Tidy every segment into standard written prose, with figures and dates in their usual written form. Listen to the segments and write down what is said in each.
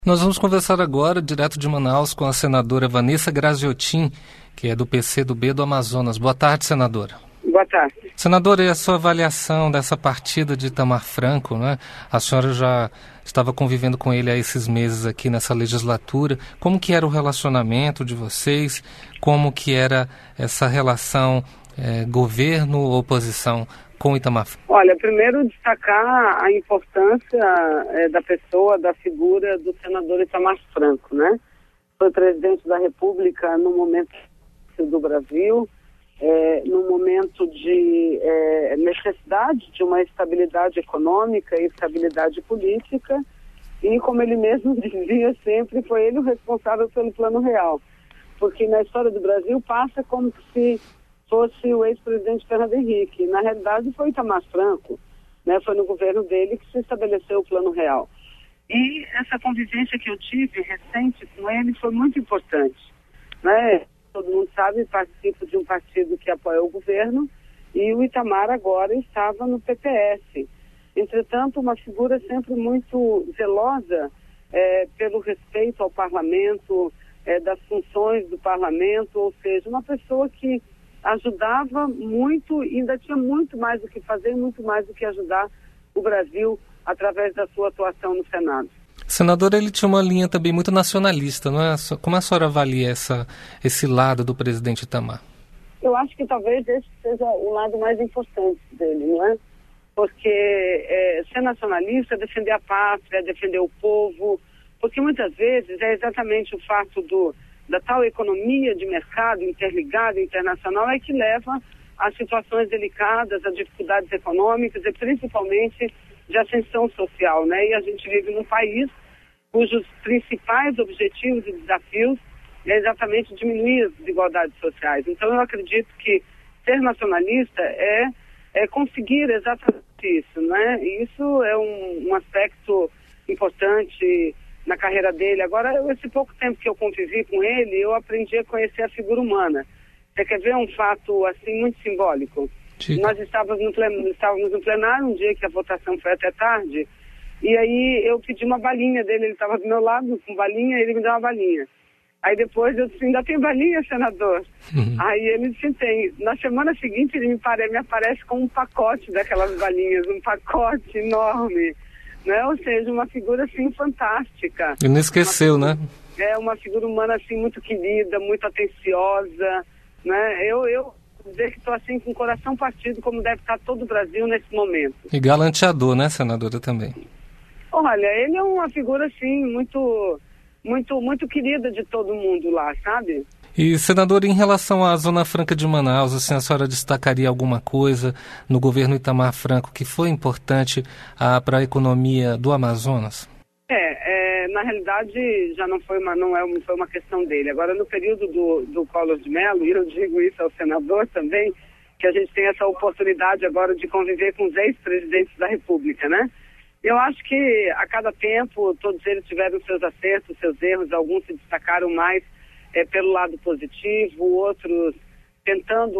Nós vamos conversar agora, direto de Manaus, com a senadora Vanessa Graziotin, que é do PCdoB do Amazonas. Boa tarde, senadora. Boa tarde. Senadora, e a sua avaliação dessa partida de Itamar Franco, né? A senhora já estava convivendo com ele há esses meses aqui nessa legislatura. Como que era o relacionamento de vocês? Como que era essa relação governo-oposição com Itamar Franco? Olha, primeiro destacar a importância da pessoa, da figura do senador Itamar Franco, né? Foi presidente da República no momento do Brasil, num momento de necessidade de uma estabilidade econômica e estabilidade política, e como ele mesmo dizia sempre, foi ele o responsável pelo Plano Real, porque na história do Brasil passa como se fosse o ex-presidente Fernando Henrique. Na realidade foi Itamar Franco, né? Foi no governo dele que se estabeleceu o Plano Real. E essa convivência que eu tive recente com ele foi muito importante, né? Todo mundo sabe, participo de um partido que apoia o governo, e o Itamar agora estava no PPS. Entretanto, uma figura sempre muito zelosa pelo respeito ao parlamento, das funções do parlamento, ou seja, uma pessoa que ajudava muito e ainda tinha muito mais o que fazer, muito mais do que ajudar o Brasil através da sua atuação no Senado. Senador, ele tinha uma linha também muito nacionalista, não é? Como a senhora avalia esse lado do presidente Itamar? Eu acho que talvez esse seja o lado mais importante dele, não é? Porque ser nacionalista é defender a pátria, é defender o povo, porque muitas vezes é exatamente o fato da tal economia de mercado interligada, internacional, é que leva a situações delicadas, a dificuldades econômicas e principalmente de ascensão social, né? E a gente vive num país cujos principais objetivos e desafios é exatamente diminuir as desigualdades sociais. Então eu acredito que ser nacionalista é conseguir exatamente isso, né? E isso é um aspecto importante na carreira dele. Agora, esse pouco tempo que eu convivi com ele, eu aprendi a conhecer a figura humana. Você quer ver um fato, assim, muito simbólico? Sim. Nós estávamos no plenário, um dia que a votação foi até tarde, e aí eu pedi uma balinha dele, ele estava do meu lado com balinha, ele me deu uma balinha. Aí depois eu disse, ainda tem balinha, senador? Aí ele disse, tem. Na semana seguinte ele me aparece com um pacote daquelas balinhas, um pacote enorme. Né? Ou seja, uma figura assim fantástica. Ele não esqueceu, né? É uma figura humana assim muito querida, muito atenciosa, né? Eu dizer que estou assim com o coração partido, como deve estar todo o Brasil nesse momento. E galanteador, né, senadora, também? Olha, ele é uma figura assim muito querida de todo mundo lá, sabe? E, senador, em relação à Zona Franca de Manaus, assim, a senhora destacaria alguma coisa no governo Itamar Franco que foi importante para a economia do Amazonas? Na realidade já não foi uma questão dele. Agora, no período do Collor de Mello, e eu digo isso ao senador também, que a gente tem essa oportunidade agora de conviver com os ex-presidentes da República, né? Eu acho que a cada tempo todos eles tiveram seus acertos, seus erros, alguns se destacaram mais pelo lado positivo, outros tentando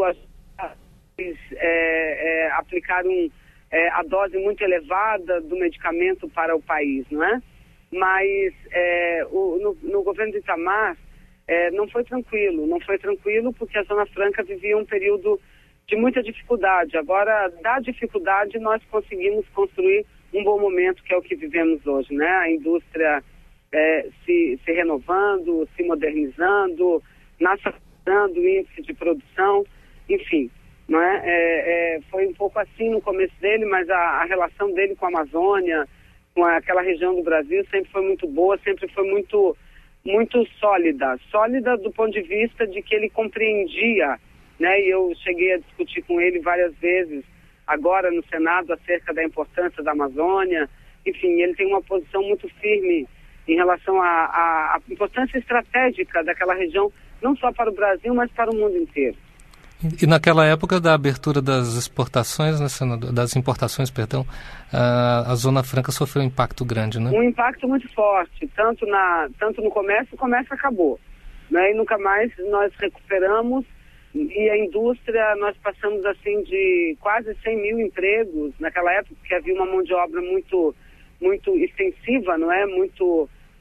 aplicar a dose muito elevada do medicamento para o país, não é? Mas no governo de Itamar não foi tranquilo porque a Zona Franca vivia um período de muita dificuldade. Agora, da dificuldade, nós conseguimos construir um bom momento, que é o que vivemos hoje, né? A indústria se renovando, se modernizando, nacionalizando o índice de produção, enfim, não é? Foi um pouco assim no começo dele, mas a relação dele com a Amazônia, com aquela região do Brasil, sempre foi muito boa, sempre foi muito sólida do ponto de vista de que ele compreendia, né? E eu cheguei a discutir com ele várias vezes, agora no Senado, acerca da importância da Amazônia. Enfim, ele tem uma posição muito firme em relação à importância estratégica daquela região, não só para o Brasil, mas para o mundo inteiro. E naquela época da abertura das exportações, né, senador, das importações, perdão, a Zona Franca sofreu um impacto grande, né? Um impacto muito forte, tanto no comércio, o comércio acabou, né? E nunca mais nós recuperamos, e a indústria, nós passamos assim de quase 100 mil empregos naquela época, porque havia uma mão de obra muito extensiva, não é? Muito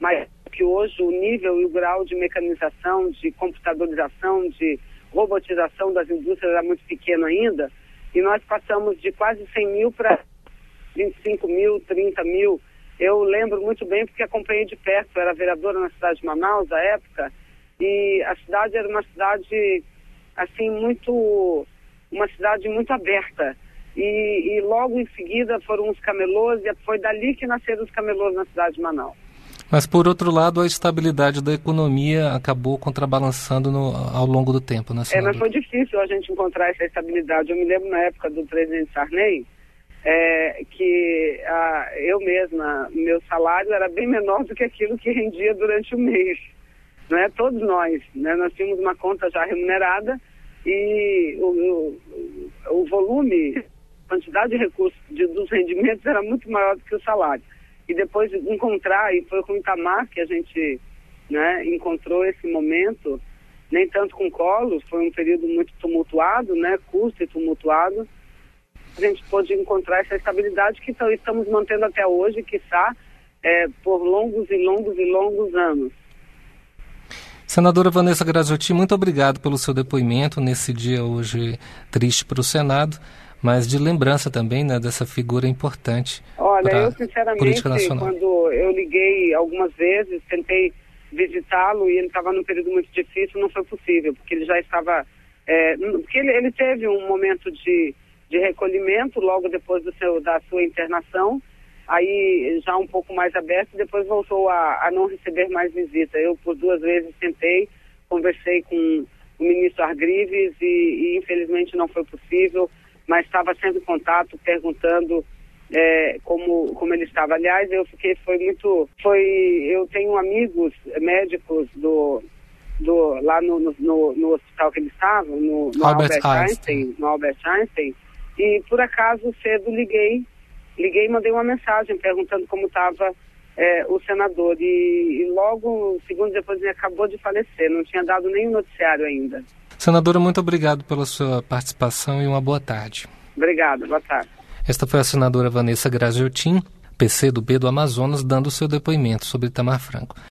mas que hoje o nível e o grau de mecanização, de computadorização, de robotização das indústrias era muito pequeno ainda, e nós passamos de quase 100 mil para 25 mil, 30 mil. Eu lembro muito bem porque acompanhei de perto, eu era vereadora na cidade de Manaus à época, e a cidade era uma cidade, assim, uma cidade muito aberta. E logo em seguida foram os camelôs, e foi dali que nasceram os camelôs na cidade de Manaus. Mas, por outro lado, a estabilidade da economia acabou contrabalançando ao longo do tempo, né, senadora? Mas foi difícil a gente encontrar essa estabilidade. Eu me lembro na época do presidente Sarney, que eu mesma, meu salário era bem menor do que aquilo que rendia durante o mês. Não é? Todos nós, né? Nós tínhamos uma conta já remunerada e o volume, a quantidade de recursos dos rendimentos era muito maior do que o salário. E depois de encontrar, e foi com o Itamar que a gente, né, encontrou esse momento, nem tanto com Collor, foi um período muito tumultuado, né, curto e tumultuado, a gente pôde encontrar essa estabilidade que estamos mantendo até hoje, quiçá, por longos e longos e longos anos. Senadora Vanessa Graziotin, muito obrigado pelo seu depoimento nesse dia hoje triste para o Senado, mas de lembrança também, né, dessa figura importante. Olha, eu sinceramente, quando eu liguei algumas vezes, tentei visitá-lo e ele estava num período muito difícil, não foi possível, porque ele já estava... porque ele teve um momento de recolhimento logo depois da sua internação, aí já um pouco mais aberto, depois voltou a não receber mais visita. Eu, por 2 vezes, tentei, conversei com o ministro Argrives e infelizmente não foi possível, mas estava sempre em contato, perguntando como ele estava. Aliás, eu tenho amigos médicos lá no hospital que ele estava, no Albert Einstein, e por acaso cedo liguei e mandei uma mensagem perguntando como estava o senador, e logo, segundos depois, ele acabou de falecer, não tinha dado nenhum noticiário ainda. Senadora, muito obrigado pela sua participação e uma boa tarde. Obrigada, boa tarde. Esta foi a senadora Vanessa Graziotin, PCdoB do Amazonas, dando seu depoimento sobre Itamar Franco.